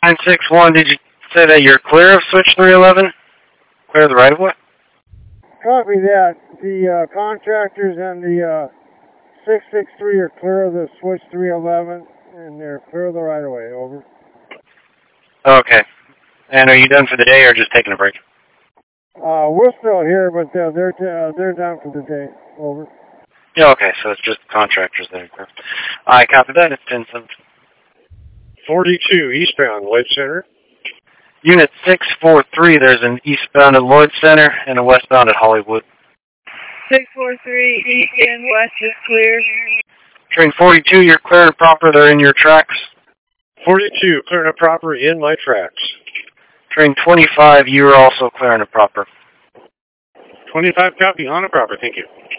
961, did you say that you're clear of switch 311? Clear of the right-of-way? Copy that. The contractors and the 663 are clear of the switch 311, and they're clear of the right-of-way. Over. Okay. And are you done for the day or just taking a break? We're still here, but they're done for the day. Over. Yeah, okay, so it's just contractors that are clear. I copy that. It's 10-7. 42 eastbound, Lloyd Center. Unit 643, there's an eastbound at Lloyd Center and a westbound at Hollywood. 643 east and west is clear. Train 42, you're clear and proper. They're in your tracks. 42, clear and proper in my tracks. Train 25, you're also clear and proper. 25, copy on and proper. Thank you.